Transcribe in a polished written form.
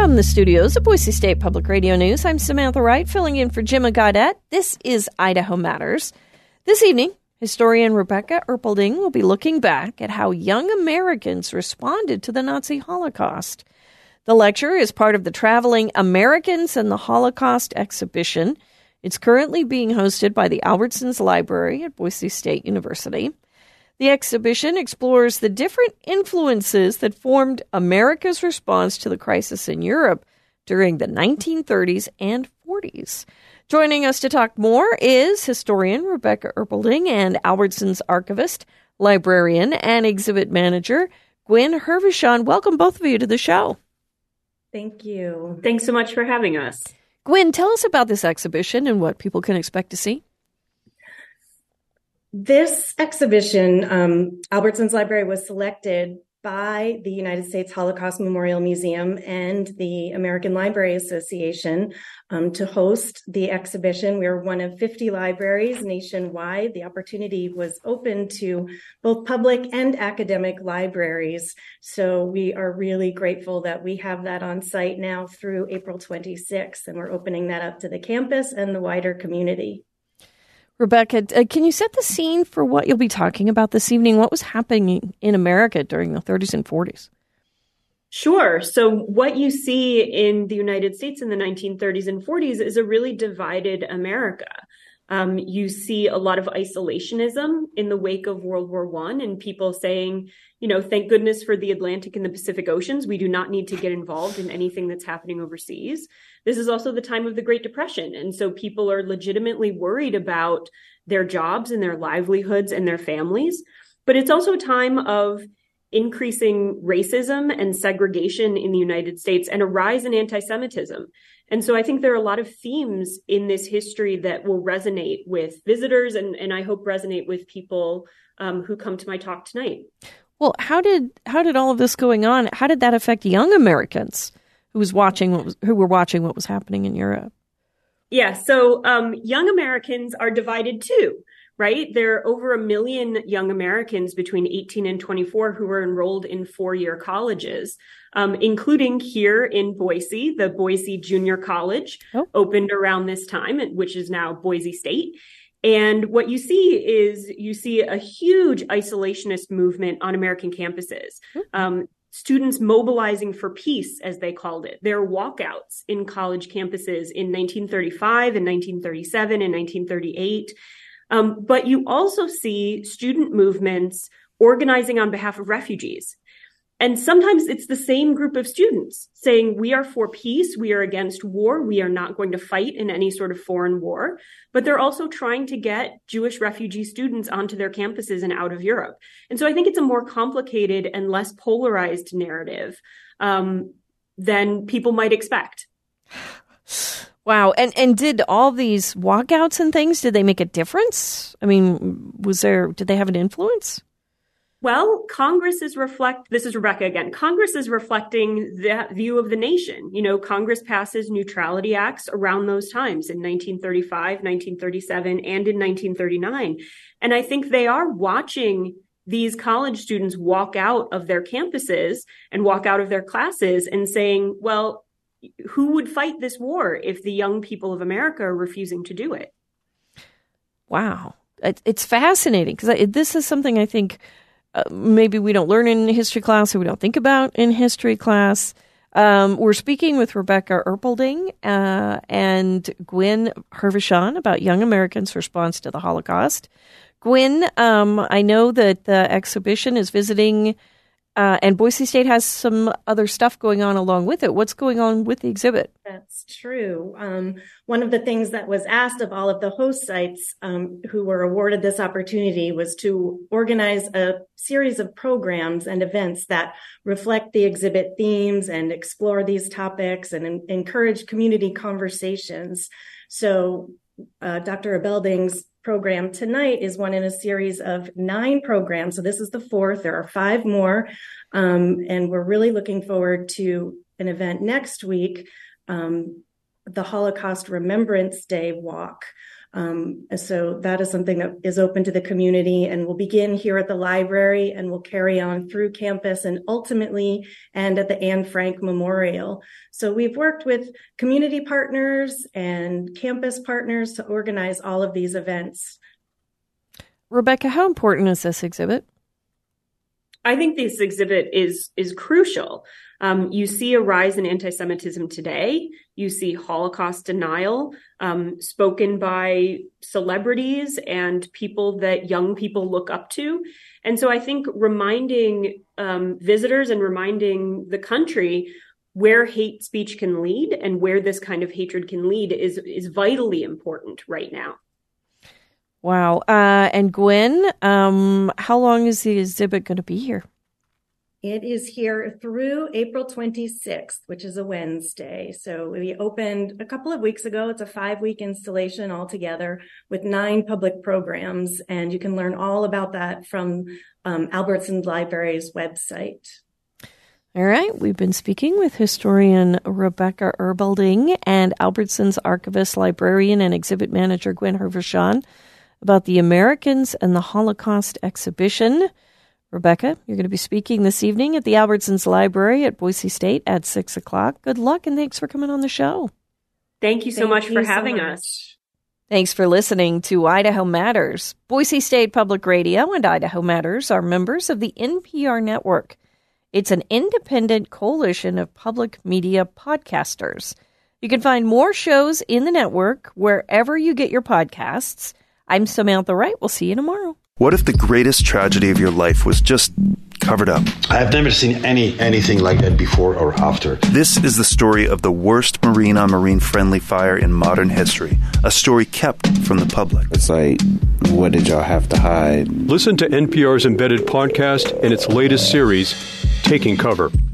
From the studios of Boise State Public Radio News, I'm Samantha Wright, filling in for Jim Gaudette. This is Idaho Matters. This evening, historian Rebecca Erpelding will be looking back at how young Americans responded to the Nazi Holocaust. The lecture is part of the Traveling Americans and the Holocaust exhibition. It's currently being hosted by the Albertsons Library at Boise State University. The exhibition explores the different influences that formed America's response to the crisis in Europe during the 1930s and 40s. Joining us to talk more is historian Rebecca Erpelding and Albertsons archivist, librarian, and exhibit manager Gwen Hervishon. Welcome, both of you, to the show. Thank you. Thanks so much for having us. Gwen, tell us about this exhibition and what people can expect to see. This exhibition, Albertsons Library, was selected by the United States Holocaust Memorial Museum and the American Library Association to host the exhibition. We are one of 50 libraries nationwide. The opportunity was open to both public and academic libraries. So we are really grateful that we have that on site now through April 26th, and we're opening that up to the campus and the wider community. Rebecca, can you set the scene for what you'll be talking about this evening? What was happening in America during the 30s and 40s? Sure. So what you see in the United States in the 1930s and 40s is a really divided America. You see a lot of isolationism in the wake of World War I and people saying, thank goodness for the Atlantic and the Pacific Oceans. We do not need to get involved in anything that's happening overseas. This is also the time of the Great Depression. And so people are legitimately worried about their jobs and their livelihoods and their families. But it's also a time of increasing racism and segregation in the United States and a rise in anti-Semitism. And so I think there are a lot of themes in this history that will resonate with visitors and I hope resonate with people who come to my talk tonight. Well, how did all of this going on, how did that affect young Americans who were watching what was happening in Europe? Yeah, so young Americans are divided too, right? There are over 1 million young Americans between 18 and 24 who are enrolled in four-year colleges, including here in Boise. The Boise Junior College opened around this time, which is now Boise State. And what you see a huge isolationist movement on American campuses. Students mobilizing for peace, as they called it. There are walkouts in college campuses in 1935 and 1937 and 1938. But you also see student movements organizing on behalf of refugees. And sometimes it's the same group of students saying, we are for peace, we are against war, we are not going to fight in any sort of foreign war. But they're also trying to get Jewish refugee students onto their campuses and out of Europe. And so I think it's a more complicated and less polarized narrative than people might expect. Wow. And did all these walkouts and things, did they make a difference? I mean, did they have an influence? Well, this is Rebecca again, Congress is reflecting that view of the nation. Congress passes neutrality acts around those times in 1935, 1937, and in 1939. And I think they are watching these college students walk out of their campuses and walk out of their classes and saying, well, who would fight this war if the young people of America are refusing to do it? Wow. It's fascinating because this is something I think maybe we don't learn in history class or we don't think about in history class. We're speaking with Rebecca Erpelding and Gwen Hervishon about young Americans' response to the Holocaust. Gwen, I know that the exhibition is visiting and Boise State has some other stuff going on along with it. What's going on with the exhibit? That's true. One of the things that was asked of all of the host sites who were awarded this opportunity was to organize a series of programs and events that reflect the exhibit themes and explore these topics and encourage community conversations. So Dr. Erpelding's program tonight is one in a series of 9 programs. So this is the 4th. There are 5 more. And we're really looking forward to an event next week, the Holocaust Remembrance Day Walk. So that is something that is open to the community and will begin here at the library and will carry on through campus and ultimately end at the Anne Frank Memorial. So we've worked with community partners and campus partners to organize all of these events. Rebecca, how important is this exhibit? I think this exhibit is crucial. You see a rise in anti-Semitism today. You see Holocaust denial spoken by celebrities and people that young people look up to. And so I think reminding visitors and reminding the country where hate speech can lead and where this kind of hatred can lead is vitally important right now. Wow. And Gwen, how long is the exhibit going to be here? It is here through April 26th, which is a Wednesday. So we opened a couple of weeks ago. It's a 5-week installation altogether with 9 public programs. And you can learn all about that from Albertsons Library's website. All right. We've been speaking with historian Rebecca Earbulding and Albertsons archivist, librarian, and exhibit manager Gwen Hervershawn about the Americans and the Holocaust exhibition. Rebecca, you're going to be speaking this evening at the Albertsons Library at Boise State at 6 o'clock. Good luck, and thanks for coming on the show. Thank you so much for having us. Thanks for listening to Idaho Matters. Boise State Public Radio and Idaho Matters are members of the NPR network. It's an independent coalition of public media podcasters. You can find more shows in the network wherever you get your podcasts. I'm Samantha Wright. We'll see you tomorrow. What if the greatest tragedy of your life was just covered up? I've never seen anything like that before or after. This is the story of the worst marine-on-marine friendly fire in modern history. A story kept from the public. It's like, what did y'all have to hide? Listen to NPR's Embedded podcast in its latest series, Taking Cover.